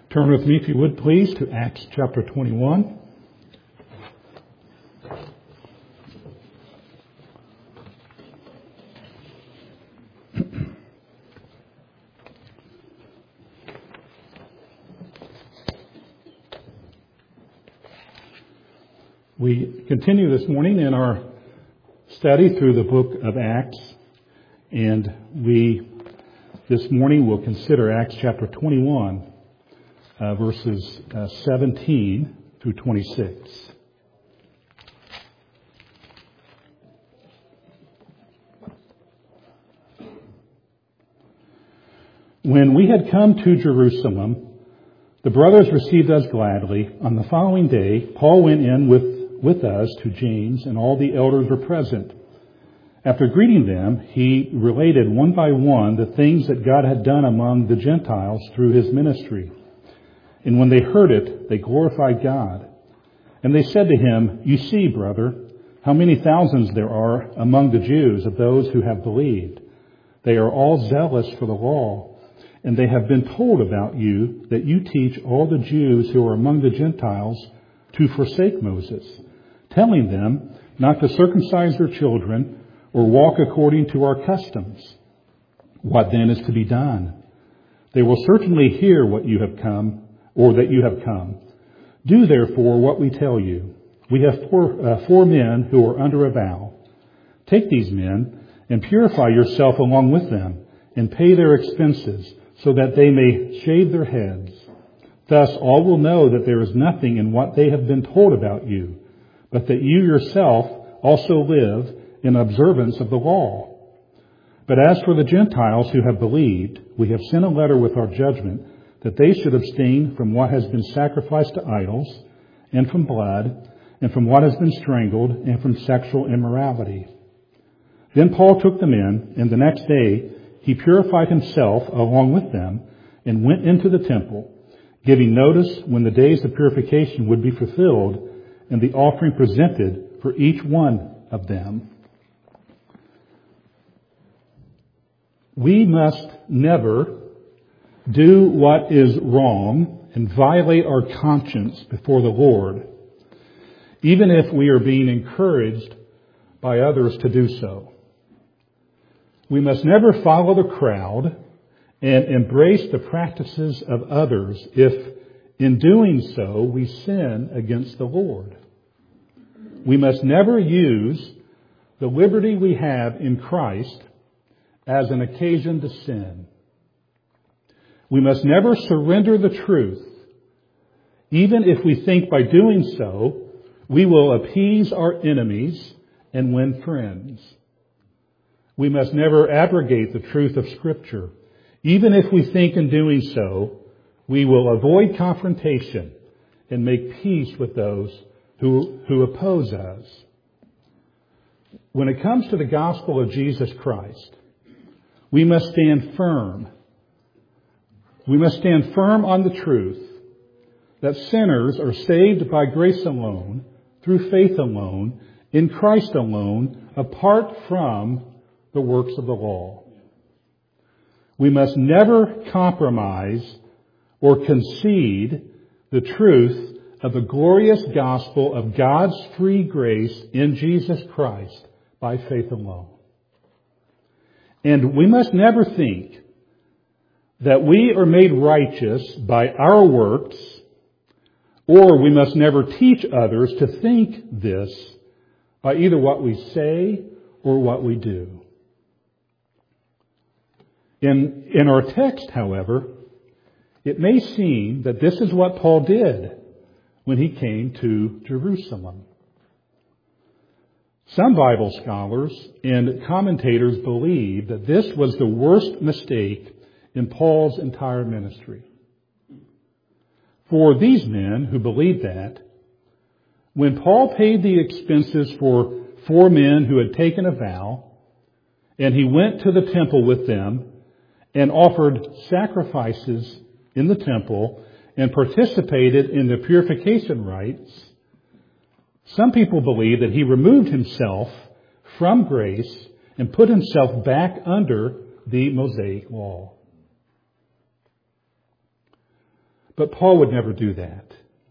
Turn with me, if you would, please, to Acts chapter 21. We continue this morning in our study through the book of Acts, and this morning will consider Acts chapter 21. Verses 17 through 26. When we had come to Jerusalem, the brothers received us gladly. On the following day, Paul went in with us to James, and all the elders were present. After greeting them, he related one by one the things that God had done among the Gentiles through his ministry. And when they heard it, they glorified God. And they said to him, "You see, brother, how many thousands there are among the Jews of those who have believed. They are all zealous for the law, and they have been told about you that you teach all the Jews who are among the Gentiles to forsake Moses, telling them not to circumcise their children or walk according to our customs. What then is to be done? They will certainly hear that you have come. Do therefore what we tell you. We have four men who are under a vow. Take these men and purify yourself along with them, and pay their expenses, so that they may shave their heads. Thus all will know that there is nothing in what they have been told about you, but that you yourself also live in observance of the law. But as for the Gentiles who have believed, we have sent a letter with our judgment, that they should abstain from what has been sacrificed to idols, and from blood, and from what has been strangled, and from sexual immorality." Then Paul took them in, and the next day he purified himself along with them, and went into the temple, giving notice when the days of purification would be fulfilled, and the offering presented for each one of them. We must never do what is wrong and violate our conscience before the Lord, even if we are being encouraged by others to do so. We must never follow the crowd and embrace the practices of others if, in doing so, we sin against the Lord. We must never use the liberty we have in Christ as an occasion to sin. We must never surrender the truth, even if we think by doing so we will appease our enemies and win friends. We must never abrogate the truth of Scripture, even if we think in doing so we will avoid confrontation and make peace with those who oppose us. When it comes to the gospel of Jesus Christ, we must stand firm. We must stand firm on the truth that sinners are saved by grace alone, through faith alone, in Christ alone, apart from the works of the law. We must never compromise or concede the truth of the glorious gospel of God's free grace in Jesus Christ by faith alone. And we must never think that we are made righteous by our works, or we must never teach others to think this by either what we say or what we do. In our text, however, it may seem that this is what Paul did when he came to Jerusalem. Some Bible scholars and commentators believe that this was the worst mistake in Paul's entire ministry. For these men who believed that, when Paul paid the expenses for four men who had taken a vow, and he went to the temple with them and offered sacrifices in the temple and participated in the purification rites, some people believe that he removed himself from grace and put himself back under the Mosaic law. But Paul would never do that.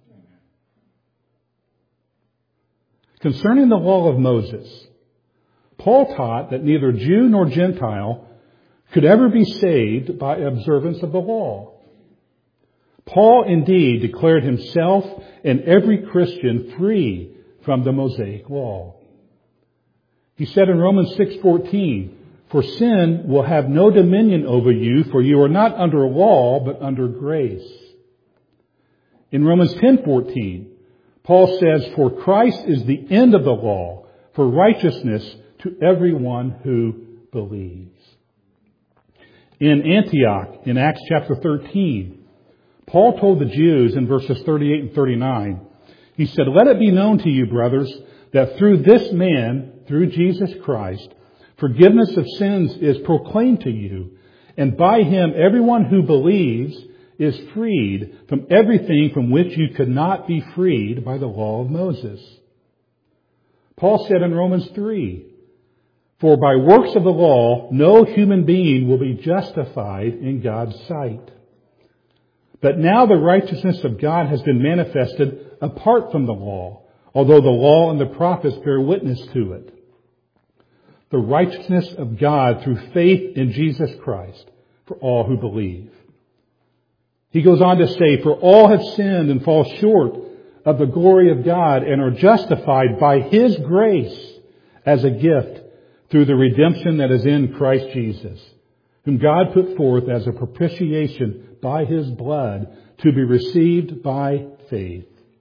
Concerning the law of Moses, Paul taught that neither Jew nor Gentile could ever be saved by observance of the law. Paul indeed declared himself and every Christian free from the Mosaic law. He said in Romans 6:14, "For sin will have no dominion over you, for you are not under law, but under grace." In Romans 10:14, Paul says, "For Christ is the end of the law, for righteousness to everyone who believes." In Antioch, in Acts chapter 13, Paul told the Jews in verses 38 and 39, he said, "Let it be known to you, brothers, that through this man, through Jesus Christ, forgiveness of sins is proclaimed to you, and by him everyone who believes is freed from everything from which you could not be freed by the law of Moses." Paul said in Romans 3, "For by works of the law, no human being will be justified in God's sight. But now the righteousness of God has been manifested apart from the law, although the law and the prophets bear witness to it. The righteousness of God through faith in Jesus Christ for all who believe." He goes on to say, "For all have sinned and fall short of the glory of God and are justified by His grace as a gift through the redemption that is in Christ Jesus, whom God put forth as a propitiation by His blood to be received by faith."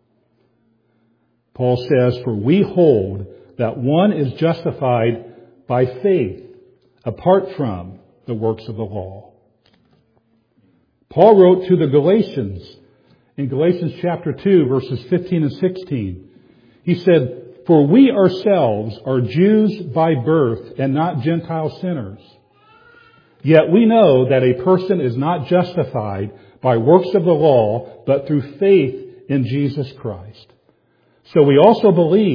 Paul says, "For we hold that one is justified by faith apart from the works of the law." Paul wrote to the Galatians in Galatians chapter 2, verses 15 and 16. He said, "For we ourselves are Jews by birth and not Gentile sinners. Yet we know that a person is not justified by works of the law, but through faith in Jesus Christ. So we also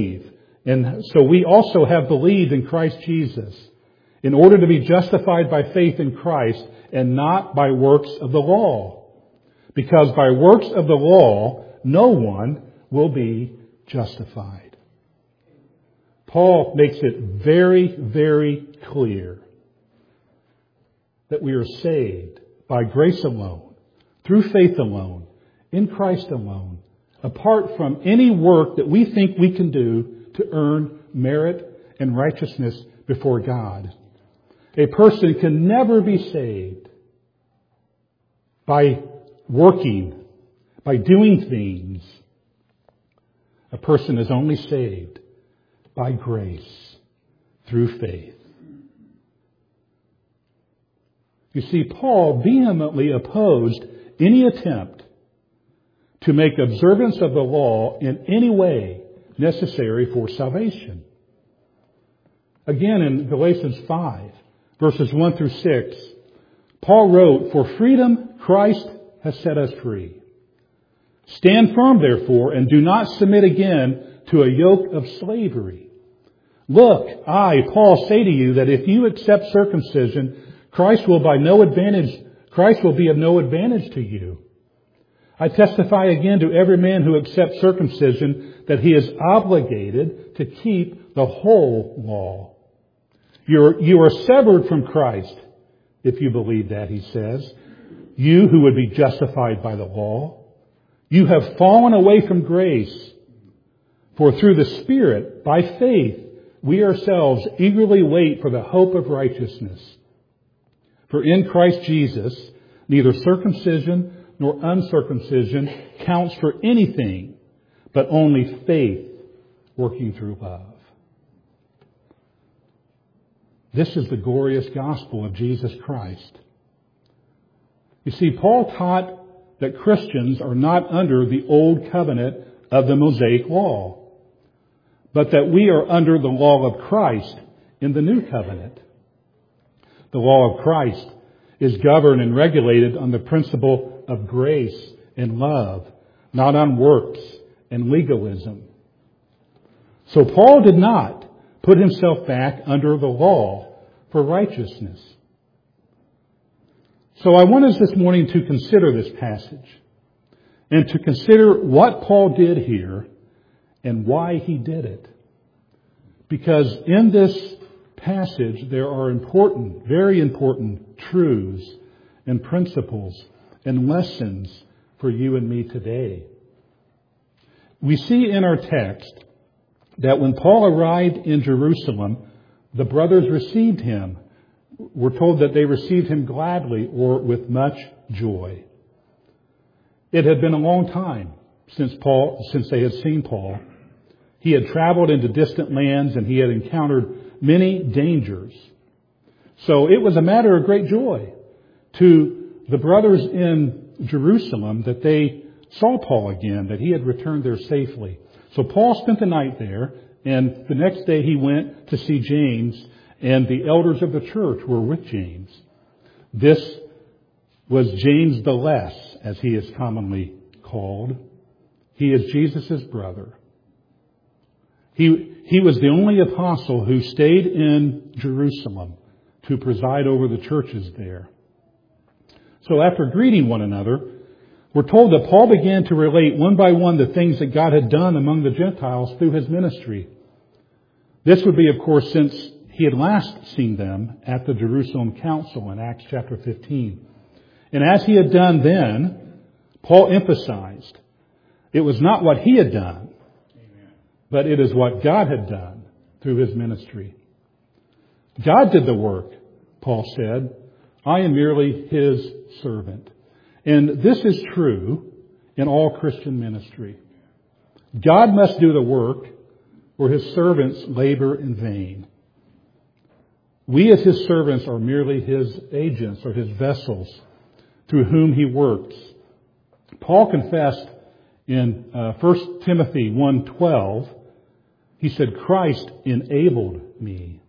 have believed in Christ Jesus, in order to be justified by faith in Christ and not by works of the law. Because by works of the law, no one will be justified." Paul makes it very, very clear that we are saved by grace alone, through faith alone, in Christ alone, apart from any work that we think we can do to earn merit and righteousness before God. A person can never be saved by working, by doing things. A person is only saved by grace, through faith. You see, Paul vehemently opposed any attempt to make observance of the law in any way necessary for salvation. Again, in Galatians 5, verses 1 through 6, Paul wrote, "For freedom Christ has set us free. Stand firm, therefore, and do not submit again to a yoke of slavery. Look, I, Paul, say to you that if you accept circumcision, Christ will be of no advantage to you. I testify again to every man who accepts circumcision that he is obligated to keep the whole law. You are severed from Christ, if you believe that," he says. "You who would be justified by the law. You have fallen away from grace. For through the Spirit, by faith, we ourselves eagerly wait for the hope of righteousness. For in Christ Jesus, neither circumcision nor uncircumcision counts for anything, but only faith working through love." This is the glorious gospel of Jesus Christ. You see, Paul taught that Christians are not under the old covenant of the Mosaic law, but that we are under the law of Christ in the new covenant. The law of Christ is governed and regulated on the principle of grace and love, not on works and legalism. So Paul did not put himself back under the law for righteousness. So I want us this morning to consider this passage. and to consider what Paul did here and why he did it. Because in this passage there are important, very important truths and principles and lessons for you and me today. We see in our text that when Paul arrived in Jerusalem, the brothers received him. We're told that they received him gladly or with much joy. It had been a long time since they had seen Paul. He had traveled into distant lands and he had encountered many dangers. So it was a matter of great joy to the brothers in Jerusalem that they saw Paul again, that he had returned there safely. So Paul spent the night there, and the next day he went to see James, and the elders of the church were with James. This was James the Less, as he is commonly called. He is Jesus' brother. He was the only apostle who stayed in Jerusalem to preside over the churches there. So after greeting one another, we're told that Paul began to relate one by one the things that God had done among the Gentiles through his ministry. This would be, of course, since he had last seen them at the Jerusalem Council in Acts chapter 15. And as he had done then, Paul emphasized it was not what he had done, but it is what God had done through his ministry. God did the work, Paul said. I am merely his servant. And this is true in all Christian ministry. God must do the work, or his servants labor in vain. We as his servants are merely his agents or his vessels through whom he works. Paul confessed in 1 Timothy 1:12, he said, Christ enabled me.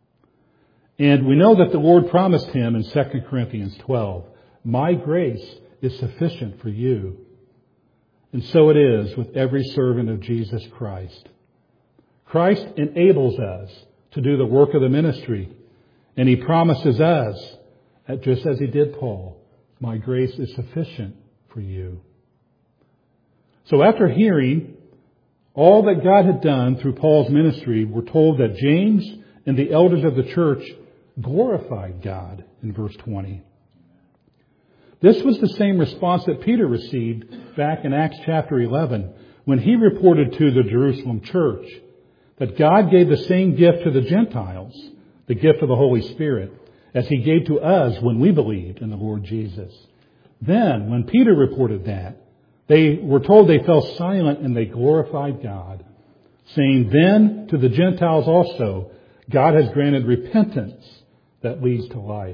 And we know that the Lord promised him in 2 Corinthians 12, my grace is sufficient for you. And so it is with every servant of Jesus Christ. Christ enables us to do the work of the ministry. And he promises us, just as he did Paul, my grace is sufficient for you. So after hearing all that God had done through Paul's ministry, we're told that James and the elders of the church glorified God in verse 20. This was the same response that Peter received back in Acts chapter 11 when he reported to the Jerusalem church that God gave the same gift to the Gentiles, the gift of the Holy Spirit, as he gave to us when we believed in the Lord Jesus. Then, when Peter reported that, they were told they fell silent and they glorified God, saying, then to the Gentiles also, God has granted repentance that leads to life.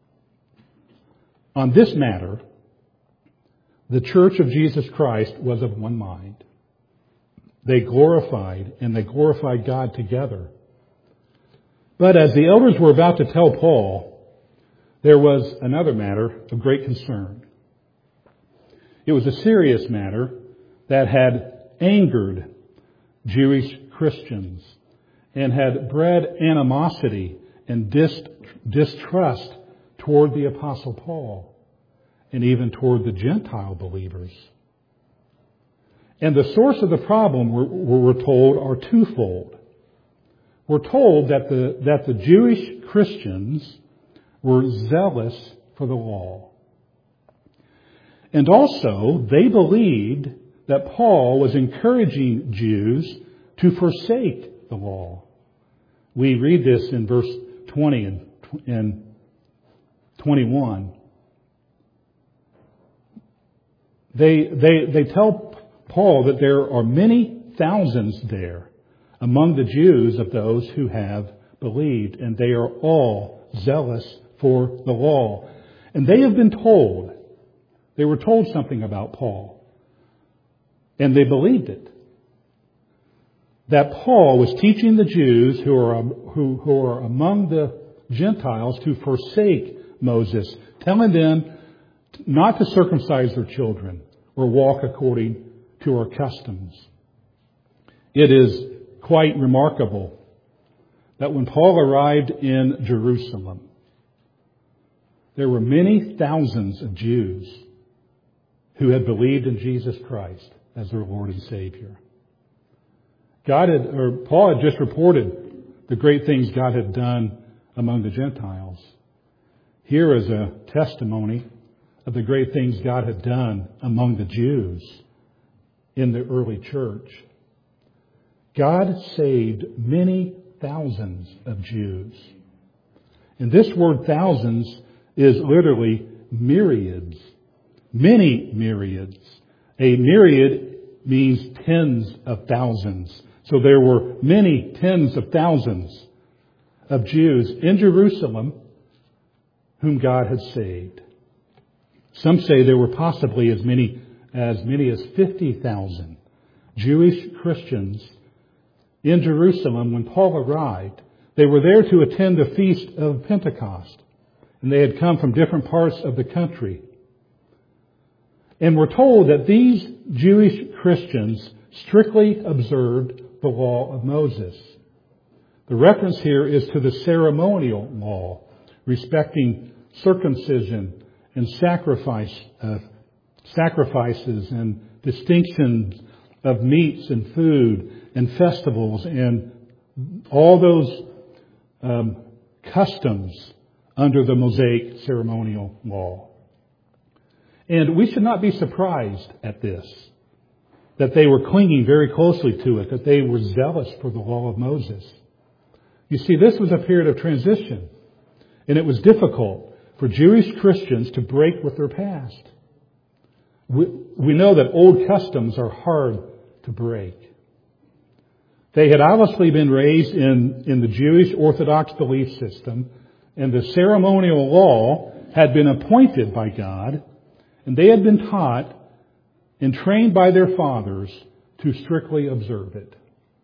On this matter, the church of Jesus Christ was of one mind. They glorified God together. But as the elders were about to tell Paul, there was another matter of great concern. It was a serious matter that had angered Jewish Christians and had bred animosity and distrust toward the Apostle Paul and even toward the Gentile believers. And the source of the problem, we're told, are twofold. We're told that the Jewish Christians were zealous for the law. And also, they believed that Paul was encouraging Jews to forsake the law. We read this in verse 20 and 21. They tell Paul that there are many thousands there among the Jews of those who have believed, and they are all zealous for the law. And they have been told, they were told something about Paul, and they believed it. That Paul was teaching the Jews who are among the Gentiles to forsake Moses, telling them not to circumcise their children or walk according to our customs. It is quite remarkable that when Paul arrived in Jerusalem, there were many thousands of Jews who had believed in Jesus Christ as their Lord and Savior. Paul had just reported the great things God had done among the Gentiles. Here is a testimony of the great things God had done among the Jews in the early church. God saved many thousands of Jews. And this word thousands is literally myriads. Many myriads. A myriad means tens of thousands. So there were many tens of thousands of Jews in Jerusalem whom God had saved. Some say there were possibly as many as 50,000 Jewish Christians in Jerusalem when Paul arrived. They were there to attend the Feast of Pentecost, and they had come from different parts of the country. And we're told that these Jewish Christians strictly observed the law of Moses. The reference here is to the ceremonial law respecting circumcision and sacrifices and distinctions of meats and food and festivals and all those customs under the Mosaic ceremonial law. And we should not be surprised at this, that they were clinging very closely to it, that they were zealous for the law of Moses. You see, this was a period of transition, and it was difficult for Jewish Christians to break with their past. We know that old customs are hard to break. They had obviously been raised in the Jewish Orthodox belief system, and the ceremonial law had been appointed by God, and they had been taught and trained by their fathers to strictly observe it.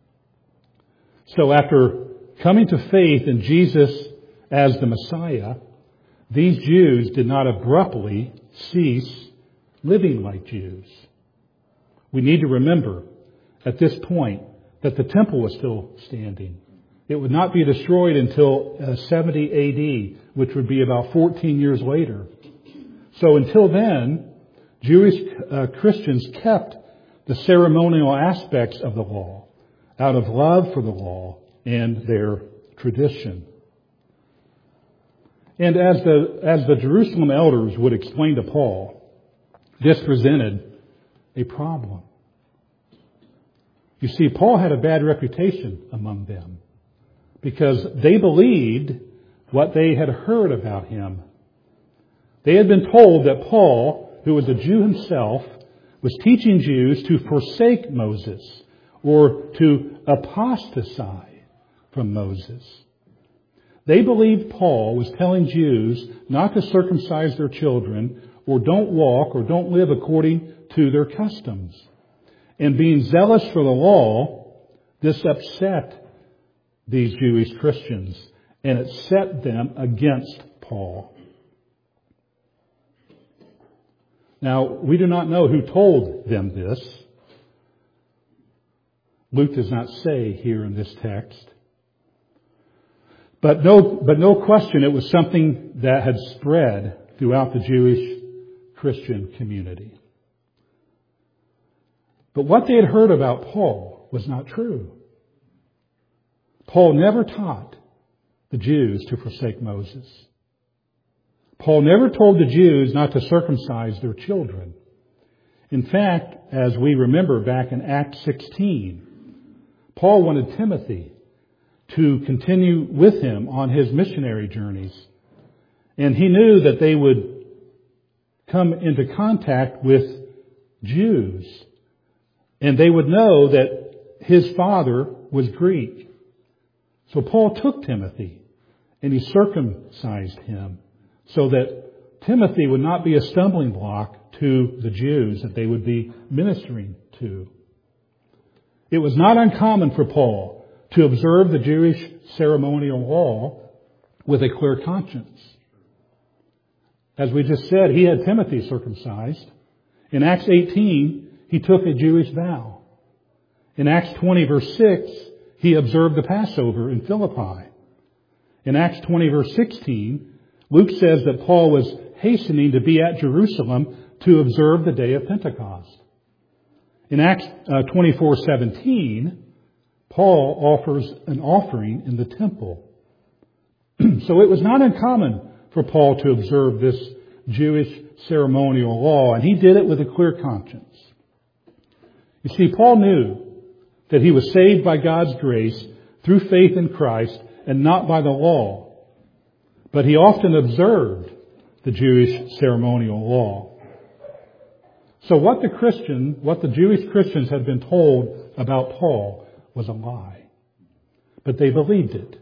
So after coming to faith in Jesus as the Messiah, these Jews did not abruptly cease living like Jews. We need to remember at this point that the temple was still standing. It would not be destroyed until 70 A.D., which would be about 14 years later. So until then, Jewish Christians kept the ceremonial aspects of the law out of love for the law and their tradition. And as the Jerusalem elders would explain to Paul, this presented a problem. You see, Paul had a bad reputation among them because they believed what they had heard about him. They had been told that Paul, who was a Jew himself, was teaching Jews to forsake Moses or to apostatize from Moses. They believed Paul was telling Jews not to circumcise their children or don't walk or don't live according to their customs. And being zealous for the law, this upset these Jewish Christians, and it set them against Paul. Now, we do not know who told them this. Luke does not say here in this text. But no question, it was something that had spread throughout the Jewish Christian community. But what they had heard about Paul was not true. Paul never taught the Jews to forsake Moses. Paul never told the Jews not to circumcise their children. In fact, as we remember back in Acts 16, Paul wanted Timothy to continue with him on his missionary journeys. And he knew that they would come into contact with Jews. And they would know that his father was Greek. So Paul took Timothy and he circumcised him so that Timothy would not be a stumbling block to the Jews that they would be ministering to. It was not uncommon for Paul to observe the Jewish ceremonial law with a clear conscience. As we just said, he had Timothy circumcised. In Acts 18, he took a Jewish vow. In Acts 20, verse 6, he observed the Passover in Philippi. In Acts 20, verse 16, Luke says that Paul was hastening to be at Jerusalem to observe the day of Pentecost. In Acts 24:17, Paul offers an offering in the temple. So it was not uncommon for Paul to observe this Jewish ceremonial law, and he did it with a clear conscience. You see, Paul knew that he was saved by God's grace through faith in Christ and not by the law. But he often observed the Jewish ceremonial law. So what the Jewish Christians had been told about Paul was a lie. But they believed it.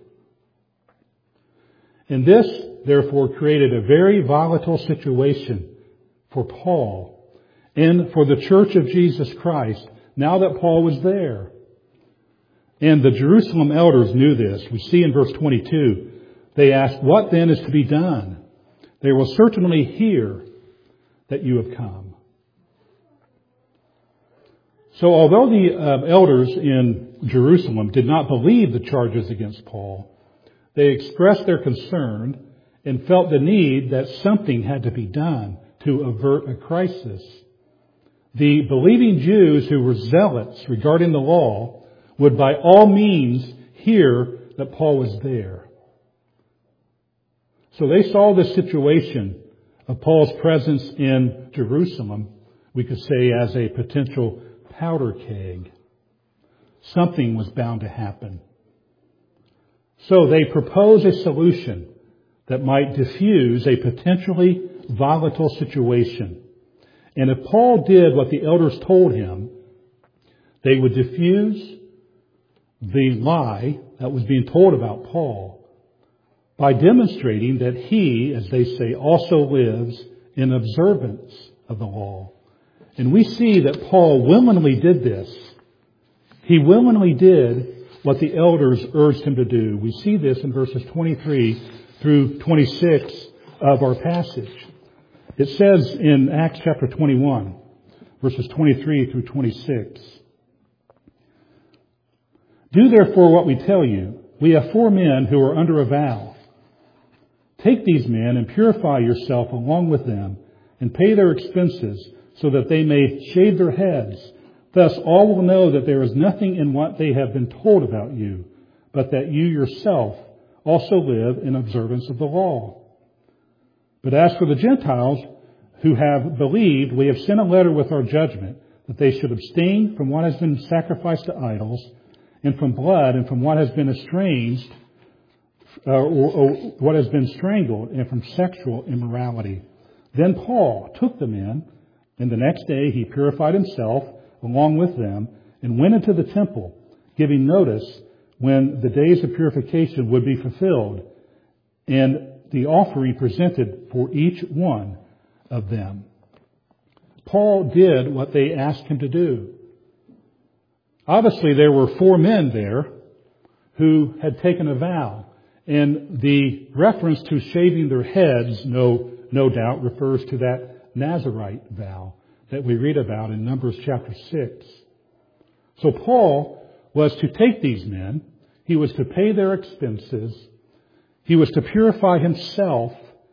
And this, therefore, created a very volatile situation for Paul and for the Church of Jesus Christ now that Paul was there. And the Jerusalem elders knew this. We see in verse 22, they asked, "What then is to be done? They will certainly hear that you have come." So although the elders in Jerusalem did not believe the charges against Paul, they expressed their concern and felt the need that something had to be done to avert a crisis. The believing Jews who were zealots regarding the law would by all means hear that Paul was there. So they saw the situation of Paul's presence in Jerusalem, we could say, as a potential powder keg. Something was bound to happen. So they proposed a solution that might diffuse a potentially volatile situation. And if Paul did what the elders told him, they would diffuse the lie that was being told about Paul by demonstrating that he, as they say, also lives in observance of the law. And we see that Paul willingly did this. He willingly did what the elders urged him to do. We see this in verses 23 through 26 of our passage. It says in Acts chapter 21, verses 23 through 26, "Do therefore what we tell you. We have 4 men who are under a vow. Take these men and purify yourself along with them and pay their expenses so that they may shave their heads. Thus all will know that there is nothing in what they have been told about you, but that you yourself also live in observance of the law. But as for the Gentiles who have believed, we have sent a letter with our judgment that they should abstain from what has been sacrificed to idols and from blood and from what has been estranged or what has been strangled and from sexual immorality." Then Paul took them in, and the next day he purified himself along with them and went into the temple, giving notice when the days of purification would be fulfilled and the offering presented for each one of them. Paul did what they asked him to do. Obviously, there were 4 men there who had taken a vow, and the reference to shaving their heads, no doubt, refers to that Nazirite vow that we read about in Numbers chapter 6. So Paul was to take these men, he was to pay their expenses, he was to purify himself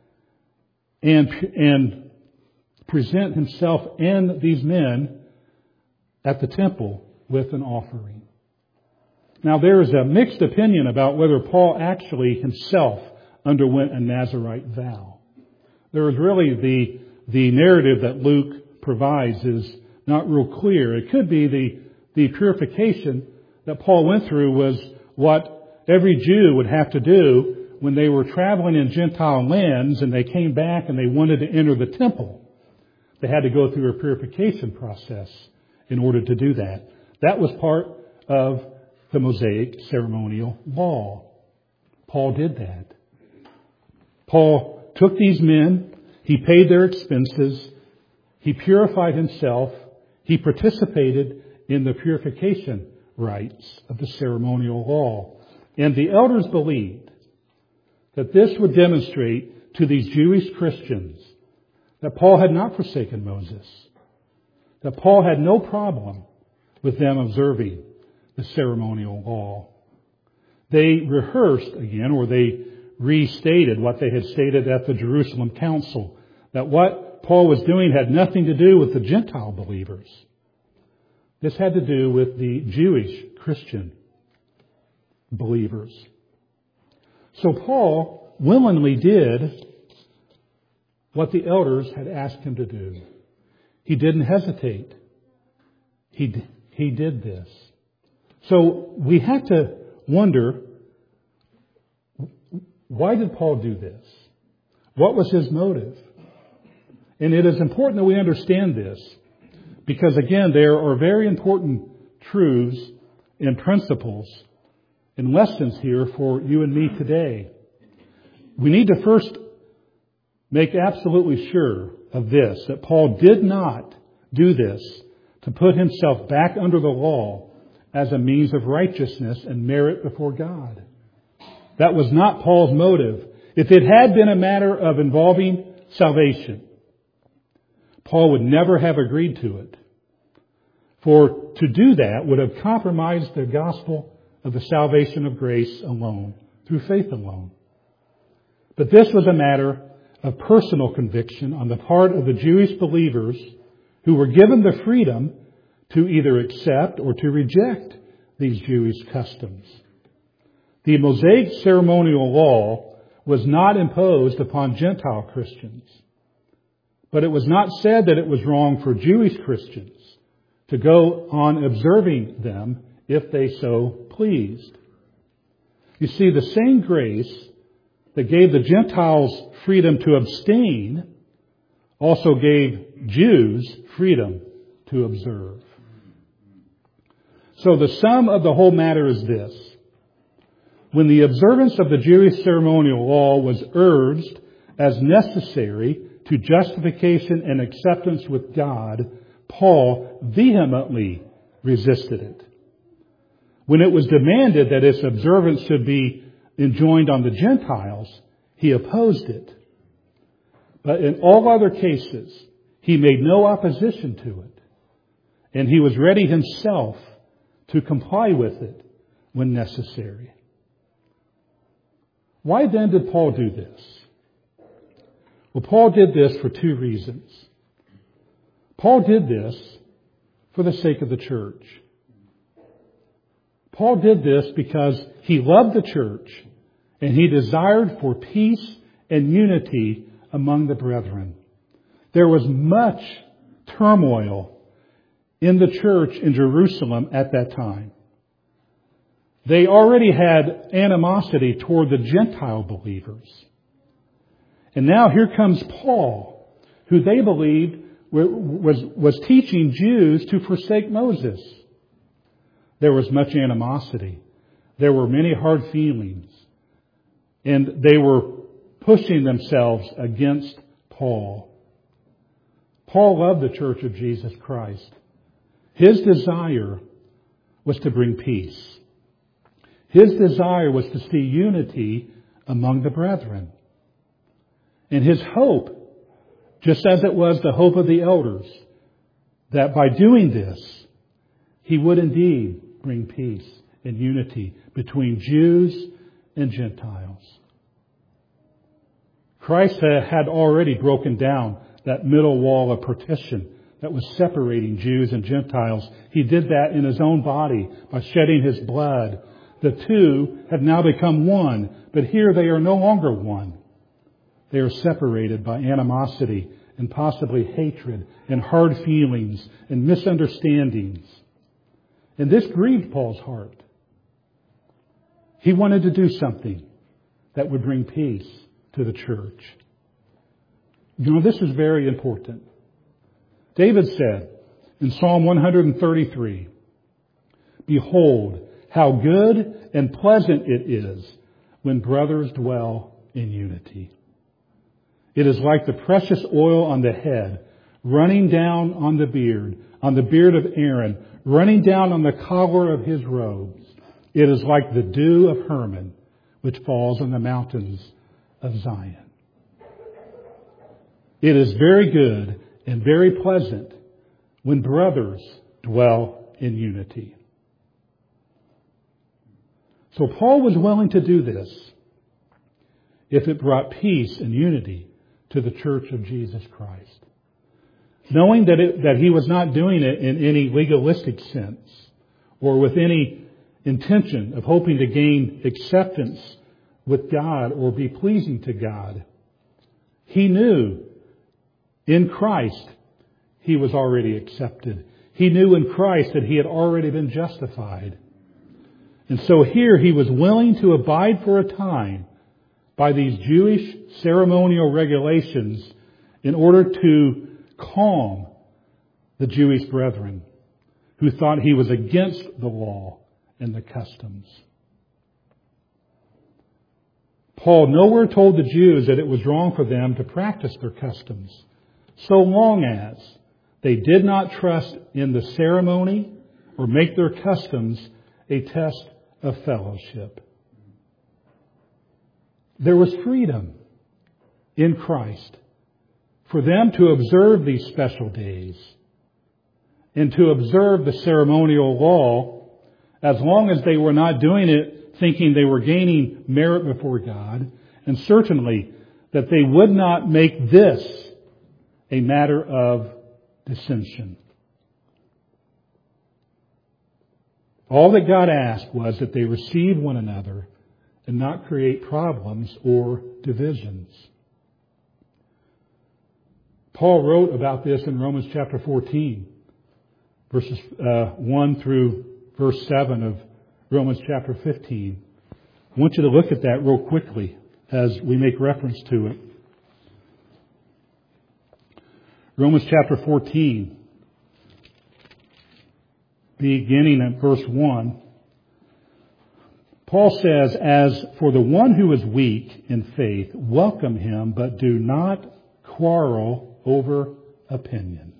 and present himself and these men at the temple with an offering. Now there is a mixed opinion about whether Paul actually himself underwent a Nazirite vow. There is really the narrative that Luke provides is not real clear. It could be the purification that Paul went through was what every Jew would have to do when they were traveling in Gentile lands and they came back and they wanted to enter the temple. They had to go through a purification process in order to do that. That was part of the Mosaic ceremonial law. Paul did that. Paul took these men, he paid their expenses, he purified himself, he participated in the purification rites of the ceremonial law. And the elders believed that this would demonstrate to these Jewish Christians that Paul had not forsaken Moses, that Paul had no problem with them observing the ceremonial law. They rehearsed again, or they restated what they had stated at the Jerusalem Council, that what what Paul was doing had nothing to do with the Gentile believers. This had to do with the Jewish Christian believers. So Paul willingly did what the elders had asked him to do. He didn't hesitate. He did this. So we have to wonder, why did Paul do this? What was his motive? And it is important that we understand this, because again, there are very important truths and principles and lessons here for you and me today. We need to first make absolutely sure of this, that Paul did not do this to put himself back under the law as a means of righteousness and merit before God. That was not Paul's motive. If it had been a matter of involving salvation, Paul would never have agreed to it. For to do that would have compromised the gospel of the salvation of grace alone, through faith alone. But this was a matter of personal conviction on the part of the Jewish believers who were given the freedom to either accept or to reject these Jewish customs. The Mosaic ceremonial law was not imposed upon Gentile Christians, but it was not said that it was wrong for Jewish Christians to go on observing them if they so pleased. You see, the same grace that gave the Gentiles freedom to abstain also gave Jews freedom to observe. So the sum of the whole matter is this. When the observance of the Jewish ceremonial law was urged as necessary to justification and acceptance with God, Paul vehemently resisted it. When it was demanded that its observance should be enjoined on the Gentiles, he opposed it. But in all other cases, he made no opposition to it. And he was ready himself to comply with it when necessary. Why then did Paul do this? Well, Paul did this for two reasons. Paul did this for the sake of the church. Paul did this because he loved the church and he desired for peace and unity among the brethren. There was much turmoil in the church in Jerusalem at that time. They already had animosity toward the Gentile believers. And now here comes Paul, who they believed was teaching Jews to forsake Moses. There was much animosity. There were many hard feelings. And they were pushing themselves against Paul. Paul loved the church of Jesus Christ. His desire was to bring peace. His desire was to see unity among the brethren. And his hope, just as it was the hope of the elders, that by doing this, he would indeed bring peace and unity between Jews and Gentiles. Christ had already broken down that middle wall of partition that was separating Jews and Gentiles. He did that in his own body by shedding his blood. The two have now become one, but here they are no longer one. They are separated by animosity and possibly hatred and hard feelings and misunderstandings. And this grieved Paul's heart. He wanted to do something that would bring peace to the church. You know, this is very important. David said in Psalm 133, "Behold, how good and pleasant it is when brothers dwell in unity. It is like the precious oil on the head, running down on the beard of Aaron, running down on the collar of his robes. It is like the dew of Hermon, which falls on the mountains of Zion." It is very good and very pleasant when brothers dwell in unity. So Paul was willing to do this if it brought peace and unity to the church of Jesus Christ. knowing that he was not doing it in any legalistic sense or with any intention of hoping to gain acceptance with God or be pleasing to God. He knew in Christ he was already accepted. He knew in Christ that he had already been justified. And so here he was willing to abide for a time by these Jewish ceremonial regulations in order to calm the Jewish brethren who thought he was against the law and the customs. Paul nowhere told the Jews that it was wrong for them to practice their customs, so long as they did not trust in the ceremony or make their customs a test of fellowship. There was freedom in Christ for them to observe these special days and to observe the ceremonial law as long as they were not doing it thinking they were gaining merit before God, and certainly that they would not make this a matter of dissension. All that God asked was that they receive one another and not create problems or divisions. Paul wrote about this in Romans chapter 14, verses 1 through verse 7 of Romans chapter 15. I want you to look at that real quickly as we make reference to it. Romans chapter 14, beginning at verse 1. Paul says, "As for the one who is weak in faith, welcome him, but do not quarrel over opinions.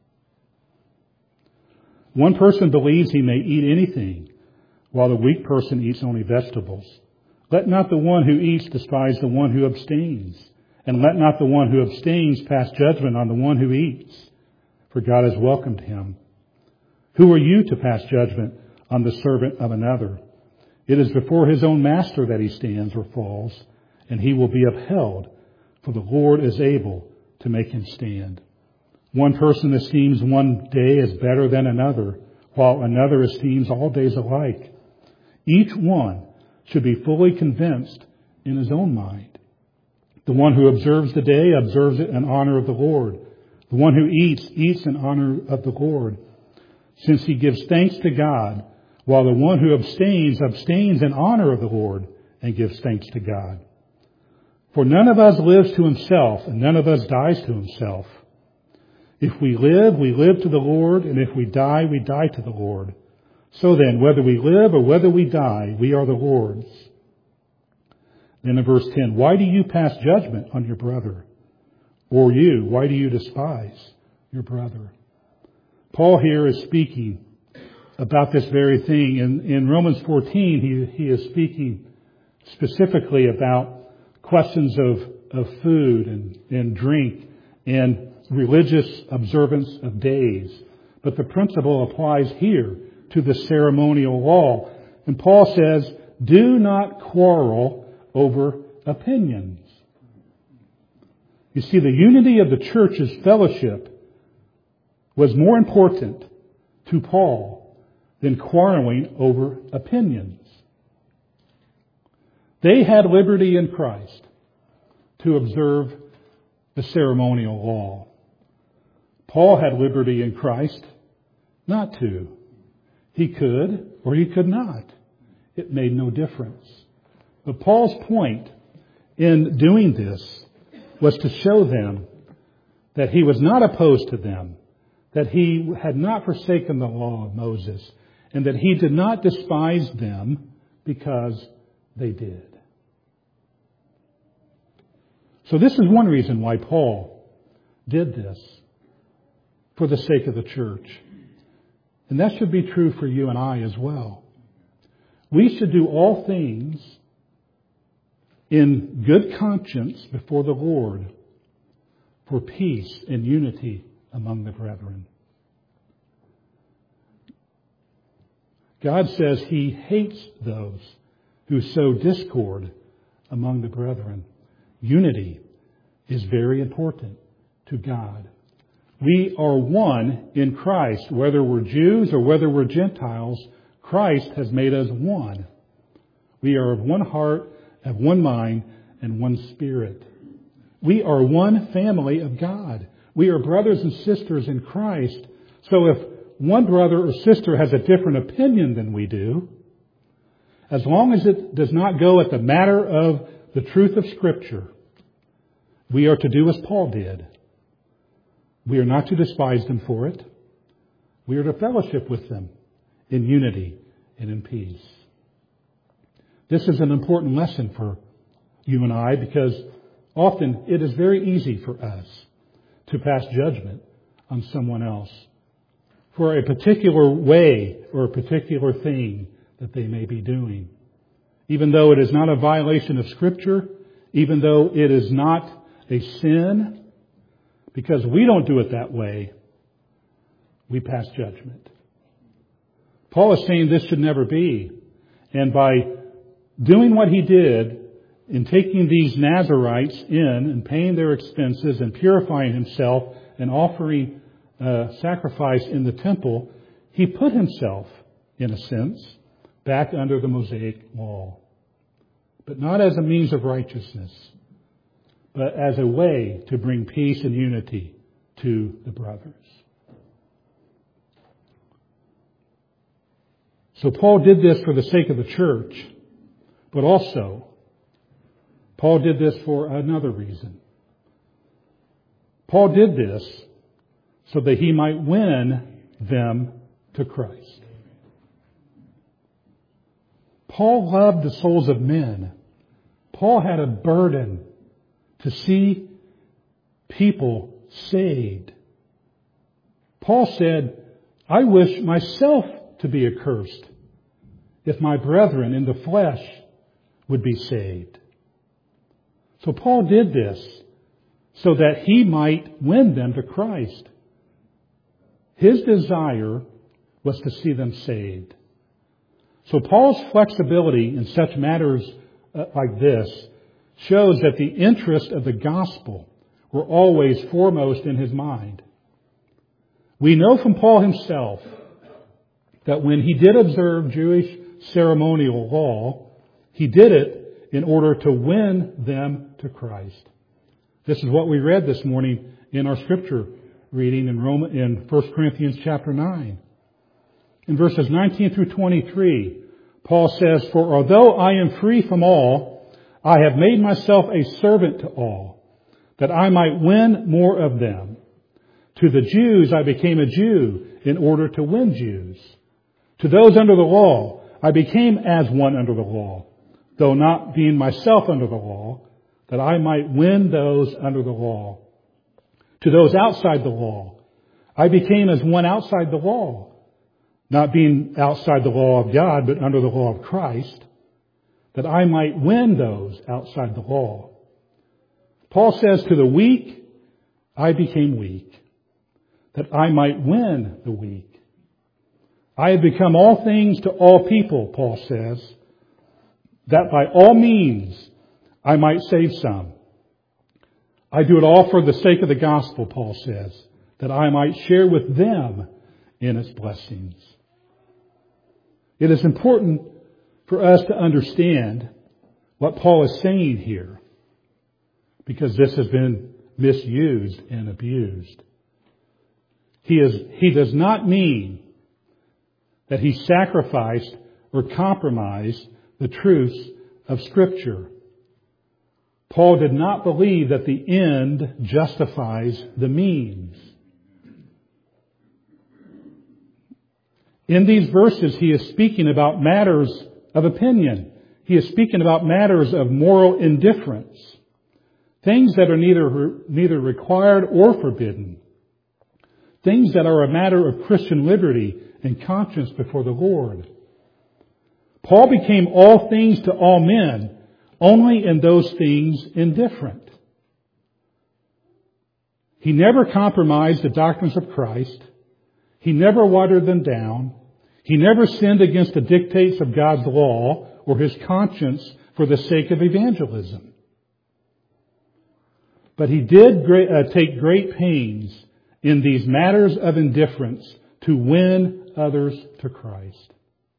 One person believes he may eat anything, while the weak person eats only vegetables. Let not the one who eats despise the one who abstains, and let not the one who abstains pass judgment on the one who eats, for God has welcomed him. Who are you to pass judgment on the servant of another? It is before his own master that he stands or falls, and he will be upheld, for the Lord is able to make him stand. One person esteems one day as better than another, while another esteems all days alike. Each one should be fully convinced in his own mind. The one who observes the day observes it in honor of the Lord. The one who eats, eats in honor of the Lord, since he gives thanks to God, while the one who abstains, abstains in honor of the Lord and gives thanks to God. For none of us lives to himself, and none of us dies to himself. If we live to the Lord, and if we die to the Lord. So then, whether we live or whether we die, we are the Lord's." Then in verse 10, "Why do you pass judgment on your brother? Or you, why do you despise your brother?" Paul here is speaking about this very thing. In Romans 14, he is speaking specifically about questions of food and drink and religious observance of days. But the principle applies here to the ceremonial law. And Paul says, do not quarrel over opinions. You see, the unity of the church's fellowship was more important to Paul than quarreling over opinions. They had liberty in Christ to observe the ceremonial law. Paul had liberty in Christ not to. He could or he could not. It made no difference. But Paul's point in doing this was to show them that he was not opposed to them, that he had not forsaken the law of Moses, and that he did not despise them because they did. So this is one reason why Paul did this, for the sake of the church. And that should be true for you and I as well. We should do all things in good conscience before the Lord for peace and unity among the brethren. God says he hates those who sow discord among the brethren. Unity is very important to God. We are one in Christ. Whether we're Jews or whether we're Gentiles, Christ has made us one. We are of one heart, have one mind, and one spirit. We are one family of God. We are brothers and sisters in Christ. So if one brother or sister has a different opinion than we do, as long as it does not go at the matter of the truth of Scripture, we are to do as Paul did. We are not to despise them for it. We are to fellowship with them in unity and in peace. This is an important lesson for you and I, because often it is very easy for us to pass judgment on someone else for a particular way or a particular thing that they may be doing. Even though it is not a violation of Scripture, even though it is not a sin, because we don't do it that way, we pass judgment. Paul is saying this should never be. And by doing what he did in taking these Nazarites in and paying their expenses and purifying himself and offering sacrifice in the temple, he put himself, in a sense, back under the Mosaic law. But not as a means of righteousness, but as a way to bring peace and unity to the brothers. So Paul did this for the sake of the church, but also Paul did this for another reason. Paul did this so that he might win them to Christ. Paul loved the souls of men. Paul had a burden to see people saved. Paul said, I wish myself to be accursed if my brethren in the flesh would be saved. So Paul did this so that he might win them to Christ. His desire was to see them saved. So Paul's flexibility in such matters like this shows that the interest of the gospel were always foremost in his mind. We know from Paul himself that when he did observe Jewish ceremonial law, he did it in order to win them to Christ. This is what we read this morning in our scripture reading in 1 Corinthians chapter 9. In verses 19 through 23, Paul says, For although I am free from all, I have made myself a servant to all, that I might win more of them. To the Jews I became a Jew in order to win Jews. To those under the law I became as one under the law, though not being myself under the law, that I might win those under the law. To those outside the law I became as one outside the law, not being outside the law of God, but under the law of Christ, that I might win those outside the law. Paul says, to the weak, I became weak, that I might win the weak. I have become all things to all people, Paul says, that by all means I might save some. I do it all for the sake of the gospel, Paul says, that I might share with them in its blessings. It is important for us to understand what Paul is saying here, because this has been misused and abused. He does not mean that he sacrificed or compromised the truths of Scripture. Paul did not believe that the end justifies the means. In these verses, he is speaking about matters of opinion. He is speaking about matters of moral indifference. Things that are neither required or forbidden. Things that are a matter of Christian liberty and conscience before the Lord. Paul became all things to all men, only in those things indifferent. He never compromised the doctrines of Christ. He never watered them down. He never sinned against the dictates of God's law or his conscience for the sake of evangelism. But he did take great pains in these matters of indifference to win others to Christ.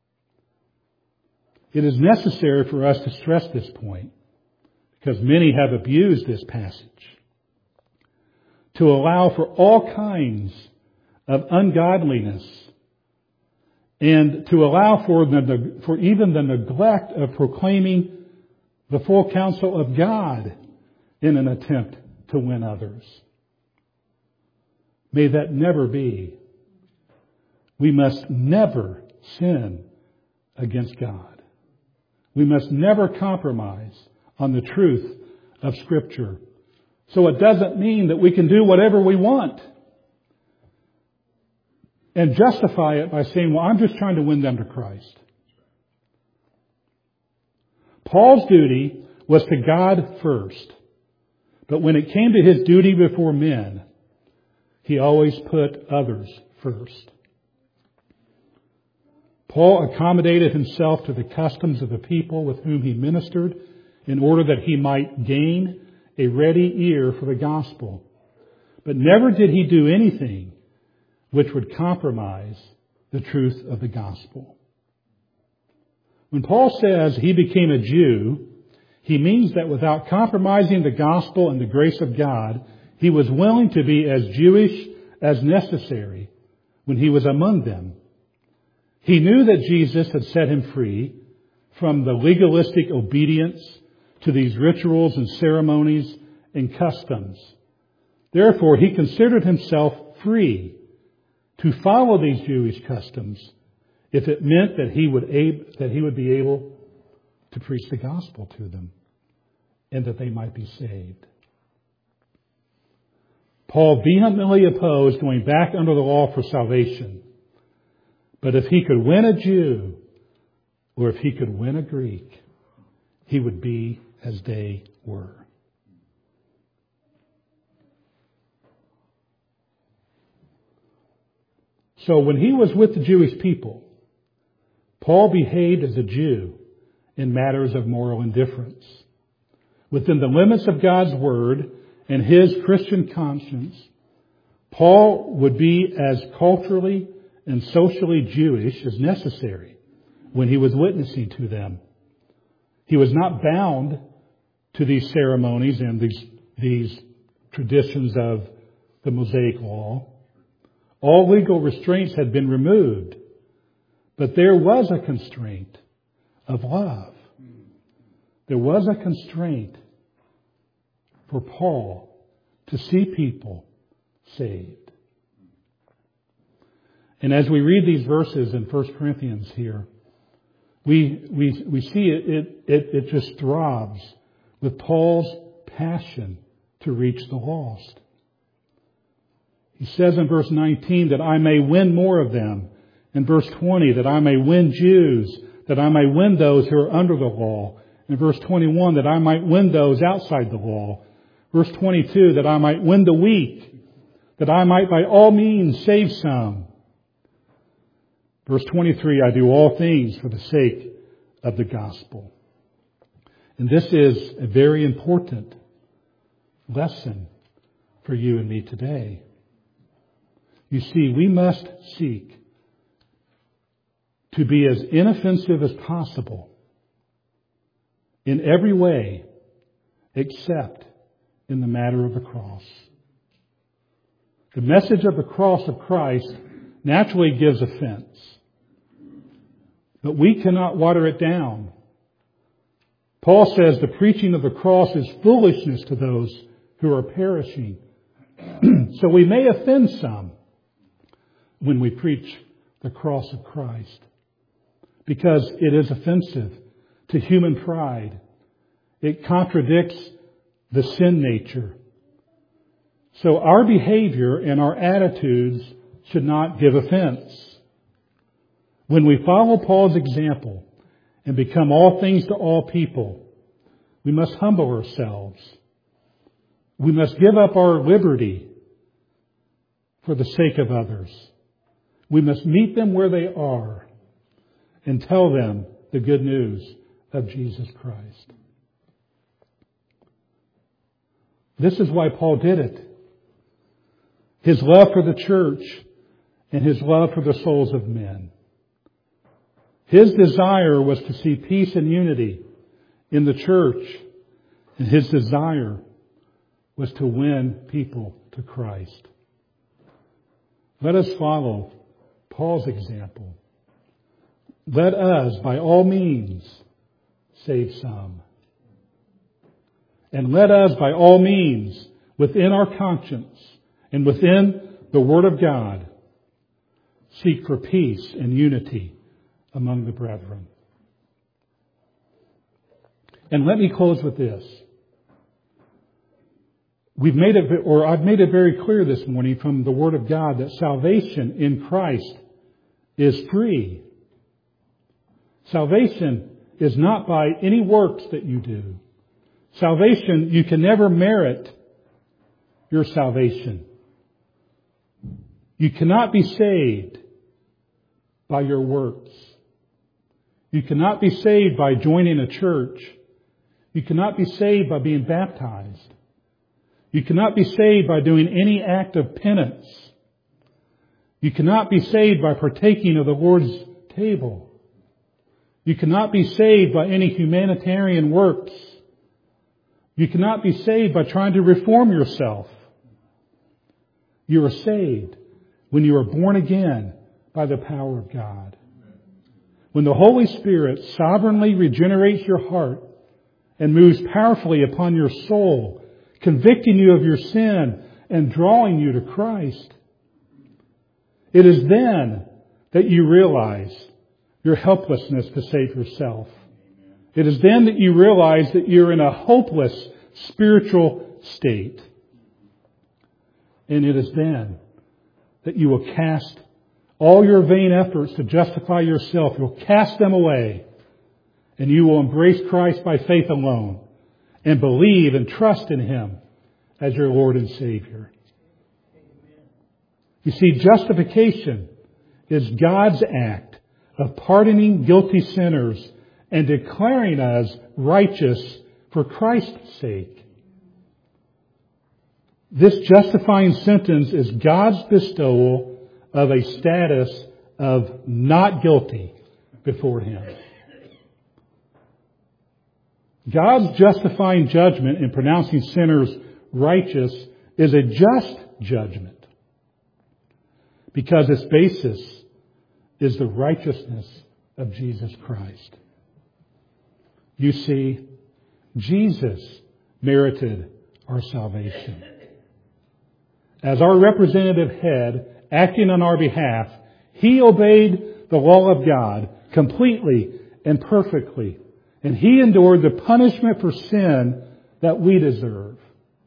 It is necessary for us to stress this point because many have abused this passage to allow for all kinds of ungodliness and to allow for even the neglect of proclaiming the full counsel of God in an attempt to win others. May that never be. We must never sin against God. We must never compromise on the truth of Scripture. So it doesn't mean that we can do whatever we want and justify it by saying, well, I'm just trying to win them to Christ. Paul's duty was to God first. But when it came to his duty before men, he always put others first. Paul accommodated himself to the customs of the people with whom he ministered in order that he might gain a ready ear for the gospel. But never did he do anything which would compromise the truth of the gospel. When Paul says he became a Jew, he means that without compromising the gospel and the grace of God, he was willing to be as Jewish as necessary when he was among them. He knew that Jesus had set him free from the legalistic obedience to these rituals and ceremonies and customs. Therefore, he considered himself free to follow these Jewish customs if it meant that he would be able to preach the gospel to them and that they might be saved. Paul vehemently opposed going back under the law for salvation. But if he could win a Jew or if he could win a Greek, he would be as they were. So when he was with the Jewish people, Paul behaved as a Jew in matters of moral indifference. Within the limits of God's Word and his Christian conscience, Paul would be as culturally and socially Jewish as necessary when he was witnessing to them. He was not bound to these ceremonies and these traditions of the Mosaic Law. All legal restraints had been removed, but there was a constraint of love. There was a constraint for Paul to see people saved. And as we read these verses in 1 Corinthians here, we see it just throbs with Paul's passion to reach the lost. He says in verse 19 that I may win more of them. In verse 20 that I may win Jews, that I may win those who are under the law. In verse 21 that I might win those outside the law. Verse 22 that I might win the weak, that I might by all means save some. Verse 23, I do all things for the sake of the gospel. And this is a very important lesson for you and me today. You see, we must seek to be as inoffensive as possible in every way except in the matter of the cross. The message of the cross of Christ naturally gives offense. But we cannot water it down. Paul says the preaching of the cross is foolishness to those who are perishing. So we may offend some when we preach the cross of Christ, because it is offensive to human pride. It contradicts the sin nature. So our behavior and our attitudes should not give offense. When we follow Paul's example and become all things to all people, we must humble ourselves. We must give up our liberty for the sake of others. We must meet them where they are and tell them the good news of Jesus Christ. This is why Paul did it. His love for the church, and His love for the souls of men. His desire was to see peace and unity in the church, and His desire was to win people to Christ. Let us follow Paul's example. Let us, by all means, save some. And let us, by all means, within our conscience and within the Word of God, seek for peace and unity among the brethren. And let me close with this. I've made it very clear this morning from the Word of God that salvation in Christ is free. Salvation is not by any works that you do. Salvation, you can never merit your salvation. You cannot be saved by your works. You cannot be saved by joining a church. You cannot be saved by being baptized. You cannot be saved by doing any act of penance. You cannot be saved by partaking of the Lord's table. You cannot be saved by any humanitarian works. You cannot be saved by trying to reform yourself. You are saved when you are born again by the power of God. When the Holy Spirit sovereignly regenerates your heart and moves powerfully upon your soul, convicting you of your sin and drawing you to Christ. It is then that you realize your helplessness to save yourself. It is then that you realize that you're in a hopeless spiritual state. And it is then that you will cast all your vain efforts to justify yourself. You'll cast them away. And you will embrace Christ by faith alone and believe and trust in Him as your Lord and Savior. You see, justification is God's act of pardoning guilty sinners and declaring us righteous for Christ's sake. This justifying sentence is God's bestowal of a status of not guilty before Him. God's justifying judgment in pronouncing sinners righteous is a just judgment because its basis is the righteousness of Jesus Christ. You see, Jesus merited our salvation. As our representative head, acting on our behalf, He obeyed the law of God completely and perfectly. And He endured the punishment for sin that we deserve.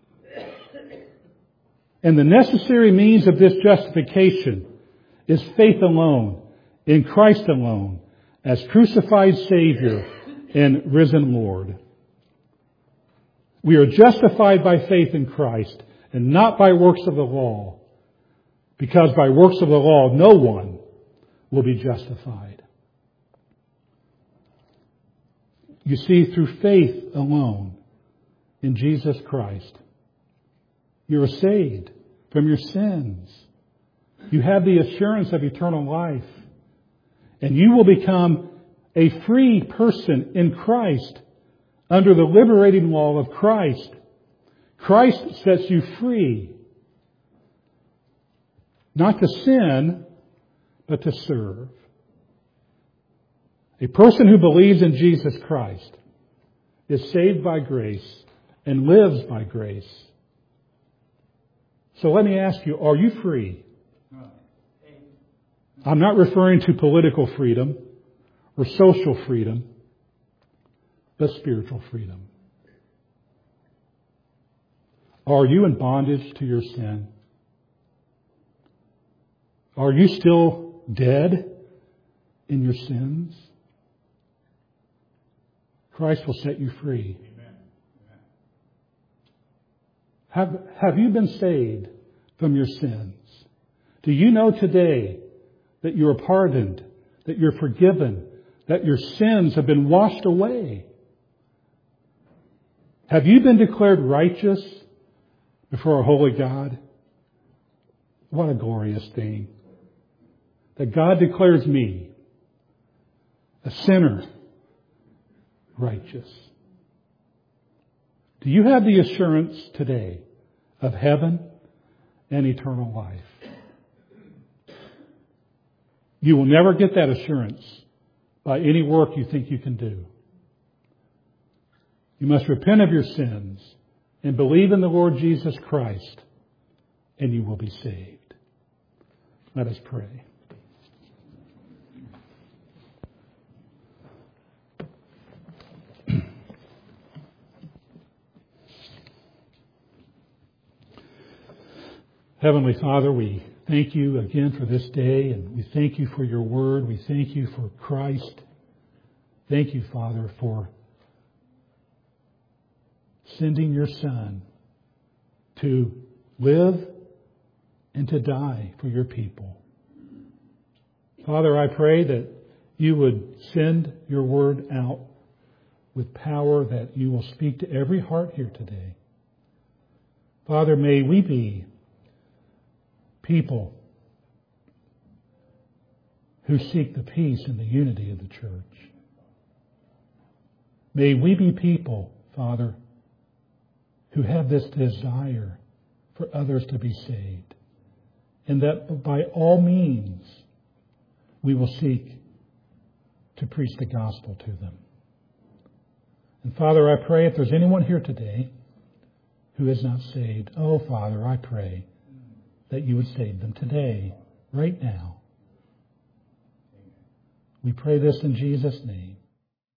And the necessary means of this justification is faith alone, in Christ alone, as crucified Savior and risen Lord. We are justified by faith in Christ and not by works of the law, because by works of the law no one will be justified. You see, through faith alone in Jesus Christ, you are saved from your sins. You have the assurance of eternal life. And you will become a free person in Christ under the liberating law of Christ. Christ sets you free, not to sin, but to serve. A person who believes in Jesus Christ is saved by grace and lives by grace. So let me ask you, are you free? I'm not referring to political freedom or social freedom, but spiritual freedom. Are you in bondage to your sin? Are you still dead in your sins? Christ will set you free. Have you been saved from your sins? Do you know today that you are pardoned, that you're forgiven, that your sins have been washed away? Have you been declared righteous before a holy God? What a glorious thing. That God declares me, a sinner, righteous. Do you have the assurance today of heaven and eternal life? You will never get that assurance by any work you think you can do. You must repent of your sins and believe in the Lord Jesus Christ, and you will be saved. Let us pray. Heavenly Father, we thank you again for this day, and we thank you for your word. We thank you for Christ. Thank you, Father, for sending your Son to live and to die for your people. Father, I pray that you would send your word out with power, that you will speak to every heart here today. Father, may we be people who seek the peace and the unity of the church. May we be people, Father, who have this desire for others to be saved, and that by all means we will seek to preach the gospel to them. And Father, I pray if there's anyone here today who is not saved, oh Father, I pray that you would save them today, right now. We pray this in Jesus' name.